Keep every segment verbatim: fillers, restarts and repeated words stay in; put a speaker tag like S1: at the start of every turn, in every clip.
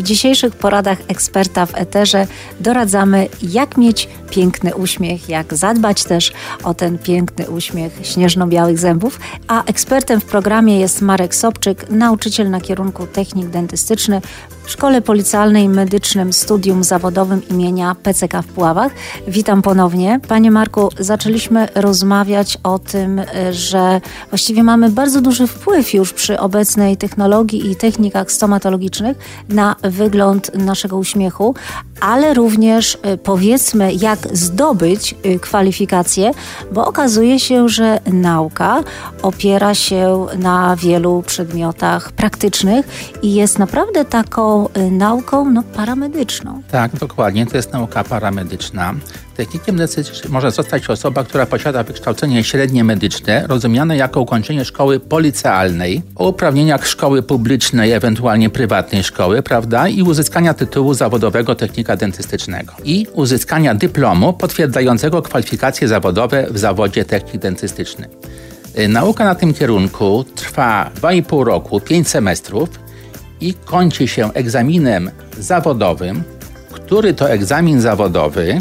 S1: W dzisiejszych poradach eksperta w eterze doradzamy, jak mieć piękny uśmiech, jak zadbać też o ten piękny uśmiech śnieżno-białych zębów. A ekspertem w programie jest Marek Sobczyk, nauczyciel na kierunku technik dentystyczny w Szkole Policealnej Medycznym Studium Zawodowym imienia P C K w Puławach. Witam ponownie. Panie Marku, zaczęliśmy rozmawiać o tym, że właściwie mamy bardzo duży wpływ już przy obecnej technologii i technikach stomatologicznych na wygląd naszego uśmiechu, ale również powiedzmy, jak zdobyć kwalifikacje, bo okazuje się, że nauka opiera się na wielu przedmiotach praktycznych i jest naprawdę taką nauką no, paramedyczną.
S2: Tak, dokładnie. To jest nauka paramedyczna. Technikiem dentystycznym może zostać osoba, która posiada wykształcenie średnie medyczne, rozumiane jako ukończenie szkoły policealnej, o uprawnieniach szkoły publicznej, ewentualnie prywatnej szkoły, prawda, i uzyskania tytułu zawodowego technika dentystycznego i uzyskania dyplomu potwierdzającego kwalifikacje zawodowe w zawodzie technik dentystyczny. Nauka na tym kierunku trwa dwa i pół roku, pięć semestrów i kończy się egzaminem zawodowym, który to egzamin zawodowy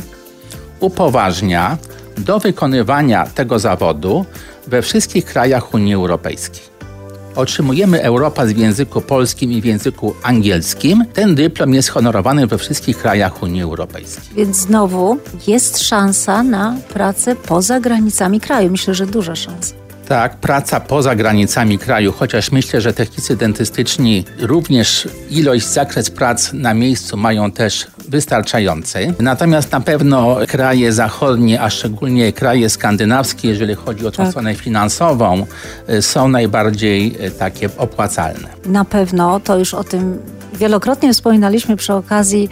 S2: upoważnia do wykonywania tego zawodu we wszystkich krajach Unii Europejskiej. Otrzymujemy Europass w języku polskim i w języku angielskim. Ten dyplom jest honorowany we wszystkich krajach Unii Europejskiej.
S1: Więc znowu jest szansa na pracę poza granicami kraju. Myślę, że duża szansa.
S2: Tak, praca poza granicami kraju, chociaż myślę, że technicy dentystyczni również ilość, zakres prac na miejscu mają też wystarczający. Natomiast na pewno kraje zachodnie, a szczególnie kraje skandynawskie, jeżeli chodzi o tą tak. stronę finansową, są najbardziej takie opłacalne.
S1: Na pewno, to już o tym wielokrotnie wspominaliśmy przy okazji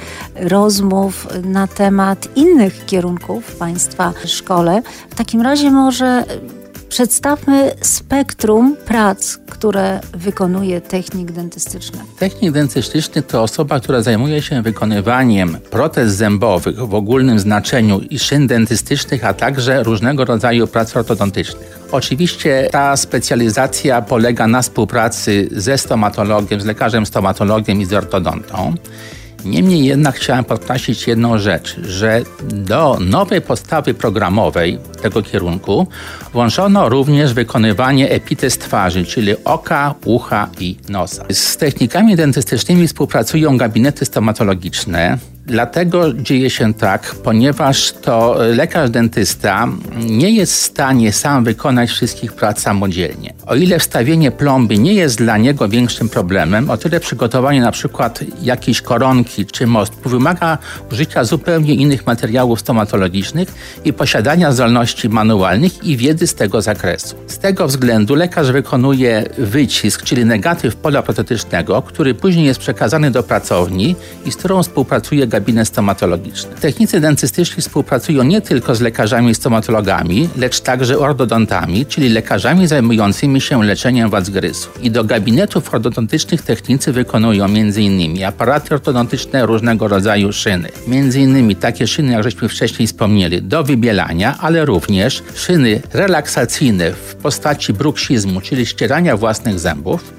S1: rozmów na temat innych kierunków w Państwa szkole. W takim razie może przedstawmy spektrum prac, które wykonuje technik dentystyczny.
S2: Technik dentystyczny to osoba, która zajmuje się wykonywaniem protez zębowych w ogólnym znaczeniu i szyn dentystycznych, a także różnego rodzaju prac ortodontycznych. Oczywiście ta specjalizacja polega na współpracy ze stomatologiem, z lekarzem stomatologiem i z ortodontą. Niemniej jednak chciałem podkreślić jedną rzecz, że do nowej podstawy programowej tego kierunku włączono również wykonywanie epitez twarzy, czyli oka, ucha i nosa. Z technikami dentystycznymi współpracują gabinety stomatologiczne. Dlatego dzieje się tak, ponieważ to lekarz dentysta nie jest w stanie sam wykonać wszystkich prac samodzielnie. O ile wstawienie plomby nie jest dla niego większym problemem, o tyle przygotowanie na przykład jakiejś koronki czy mostu wymaga użycia zupełnie innych materiałów stomatologicznych i posiadania zdolności manualnych i wiedzy z tego zakresu. Z tego względu lekarz wykonuje wycisk, czyli negatyw pola protetycznego, który później jest przekazany do pracowni i z którą współpracuje gabinet stomatologiczny. Technicy dentystyczni współpracują nie tylko z lekarzami stomatologami, lecz także ortodontami, czyli lekarzami zajmującymi się leczeniem wad zgryzu. I do gabinetów ortodontycznych technicy wykonują m.in. aparaty ortodontyczne, różnego rodzaju szyny. Między innymi takie szyny, jak żeśmy wcześniej wspomnieli, do wybielania, ale również szyny relaksacyjne w postaci bruksizmu, czyli ścierania własnych zębów,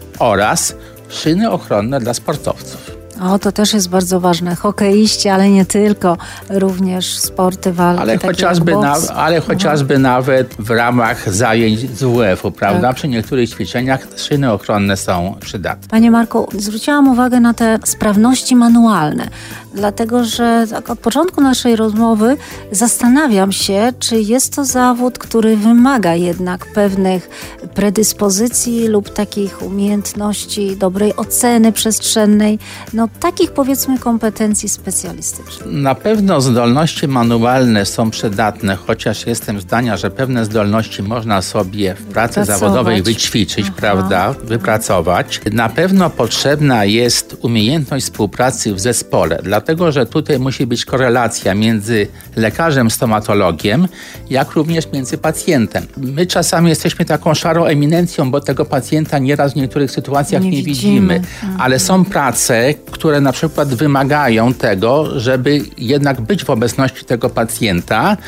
S2: oraz szyny ochronne dla sportowców.
S1: O, to też jest bardzo ważne. Hokeiści, ale nie tylko, również sporty walki.
S2: Ale chociażby, na, ale chociażby nawet w ramach zajęć z W F u, prawda? Tak. Przy niektórych ćwiczeniach szyny ochronne są przydatne.
S1: Panie Marku, zwróciłam uwagę na te sprawności manualne, dlatego że tak od początku naszej rozmowy zastanawiam się, czy jest to zawód, który wymaga jednak pewnych predyspozycji lub takich umiejętności, dobrej oceny przestrzennej, no takich powiedzmy kompetencji specjalistycznych.
S2: Na pewno zdolności manualne są przydatne, chociaż jestem zdania, że pewne zdolności można sobie w pracy Pracować. zawodowej wyćwiczyć, Aha. prawda, wypracować. Na pewno potrzebna jest umiejętność współpracy w zespole, dlatego że tutaj musi być korelacja między lekarzem, stomatologiem, jak również między pacjentem. My czasami jesteśmy taką szarą eminencją, bo tego pacjenta nieraz w niektórych sytuacjach nie, nie widzimy, widzimy. ale są prace, które na przykład wymagają tego, żeby jednak być w obecności tego pacjenta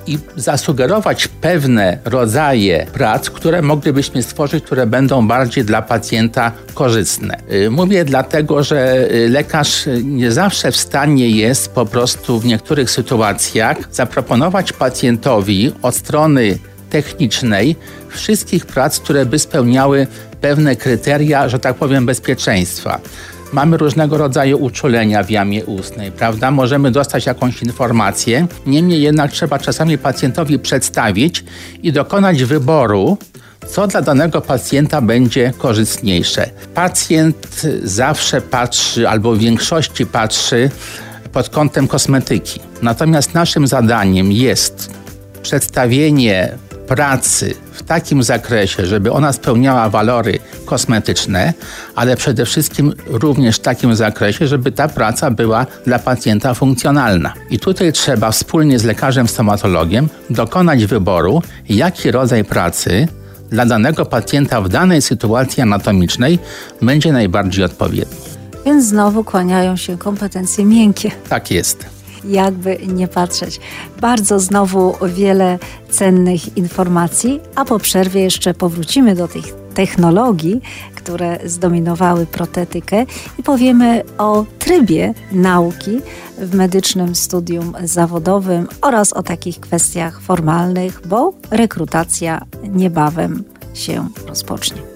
S2: i zasugerować pewne rodzaje prac, które moglibyśmy stworzyć, które będą bardziej dla pacjenta korzystne. Mówię dlatego, że lekarz nie zawsze w stanie jest po prostu w niektórych sytuacjach zaproponować pacjentowi od strony technicznej wszystkich prac, które by spełniały pewne kryteria, że tak powiem, bezpieczeństwa. Mamy różnego rodzaju uczulenia w jamie ustnej, prawda? Możemy dostać jakąś informację, niemniej jednak trzeba czasami pacjentowi przedstawić i dokonać wyboru, co dla danego pacjenta będzie korzystniejsze. Pacjent zawsze patrzy, albo w większości patrzy pod kątem kosmetyki. Natomiast naszym zadaniem jest przedstawienie pracy w takim zakresie, żeby ona spełniała walory kosmetyczne, ale przede wszystkim również w takim zakresie, żeby ta praca była dla pacjenta funkcjonalna. I tutaj trzeba wspólnie z lekarzem stomatologiem dokonać wyboru, jaki rodzaj pracy dla danego pacjenta w danej sytuacji anatomicznej będzie najbardziej odpowiedni.
S1: Więc znowu kłaniają się kompetencje miękkie.
S2: Tak jest.
S1: Jakby nie patrzeć. Bardzo znowu wiele cennych informacji, a po przerwie jeszcze powrócimy do tych technologii, które zdominowały protetykę i powiemy o trybie nauki w medycznym studium zawodowym oraz o takich kwestiach formalnych, bo rekrutacja niebawem się rozpocznie.